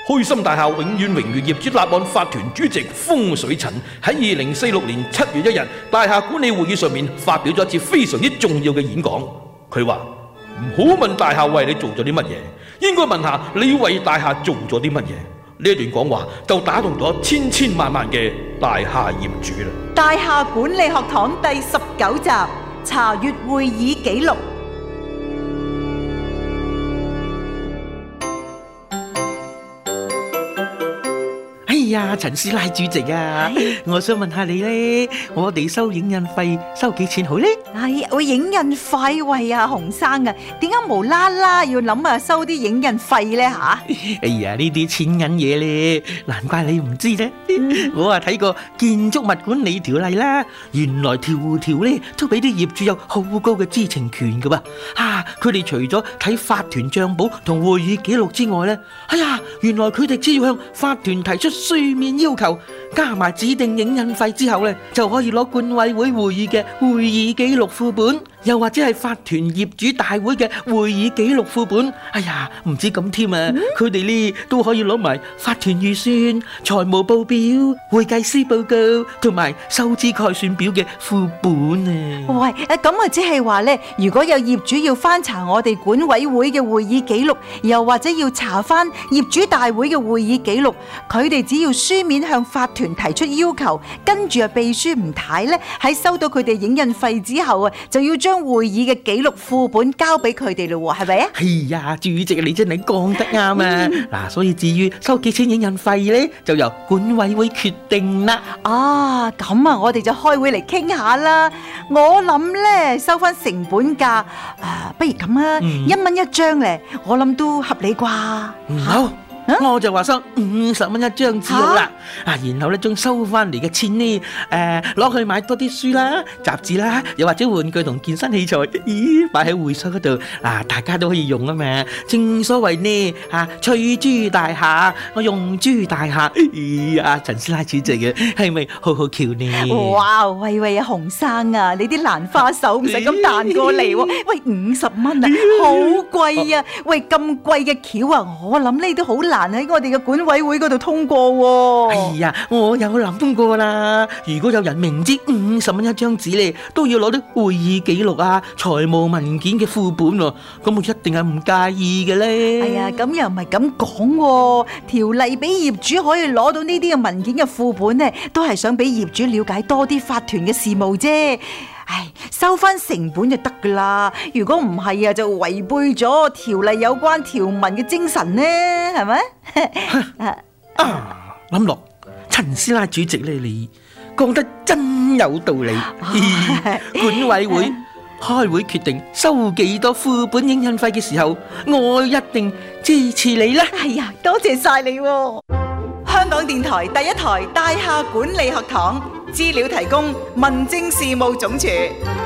開心大廈永遠榮譽業主立案法團主席風水陳喺2046年7月1日大廈管理會議上面發表咗一次非常之重要嘅演講。佢話唔好問大廈為你做咗啲乜嘢，應該問下你為大廈做咗啲乜嘢。呢一段講話就打動咗千千萬萬嘅大廈業主啦。 大廈管理學堂第19集，查閱會議記錄。 陳師奶主席啊，我想問下你呢，我哋收影印費收幾錢好呢？ 喂，影印費喂啊，洪生啊，點解無啦啦要諗收啲影印費呢吓？ 哎呀，呢啲錢銀嘢咧，難怪你唔知呢。我睇過建築物管理條例啦，原來條條咧都俾啲業主有好高嘅知情權噶噃。佢哋除咗睇法團賬簿同會議記錄之外呢，原來佢哋只要向法團提出書面要求，加埋指定影印費之後呢，就可以攞管委會會議嘅會議記錄副本，又或者係法團業主大會嘅會議記錄副本。唔止咁添啊，佢哋呢都可以攞埋法團預算、財務報表、會計師報告同埋收支概算表嘅副本啊。 喂，咁啊即係話呢，如果有業主要翻查我哋管委會嘅會議記錄，又或者要查翻業主大會嘅會議記錄，佢哋只要書面向法團提出要求，跟住秘書吳太呢喺收到佢哋影印費之後啊，就要將會議嘅記錄副本交俾佢哋咯，係咪啊？ 主席你真係講得啱啊！所以至於收幾錢影印費呢，就由管委會決定啦。 咁啊，我哋就開會嚟傾下啦。我諗呢，收翻成本價，不如咁啊，1蚊一張咧，我諗都合理啩。 好。我就話收50蚊一張紙好啦，然後咧將收翻嚟嘅錢呢，攞去買多啲書啦、雜誌啦，又或者玩具同健身器材，擺喺會所嗰度，大家都可以用啊嘛。正所謂呢，取諸大廈，我用諸大廈。陳師奶主席嘅係咪好好巧呢？ 哇，喂啊，洪生啊，你啲蘭花手唔使咁彈過嚟喎。喂，50蚊啊，好貴啊！喂，咁貴嘅橋啊，我諗呢都好難喺我哋嘅管委會嗰度通過喎。 我有諗過啦。如果有人明知50蚊一張紙咧，都要攞啲會議記錄財務文件嘅副本喎，咁我一定係唔介意嘅咧。 咁又唔係咁講喎。條例俾業主可以攞到呢啲嘅文件嘅副本呢，都係想俾業主了解多啲法團嘅事務啫。收翻成本就得噶啦。如果唔係就違背咗條例有關條文嘅精神呢，係咪？ 諗落陳師奶主席咧，你講得真有道理。管委會開會決定收幾多副本影印費嘅時候，我一定支持你啦。 多謝晒你。香港電台第一台大廈管理學堂，資料提供民政事務總署。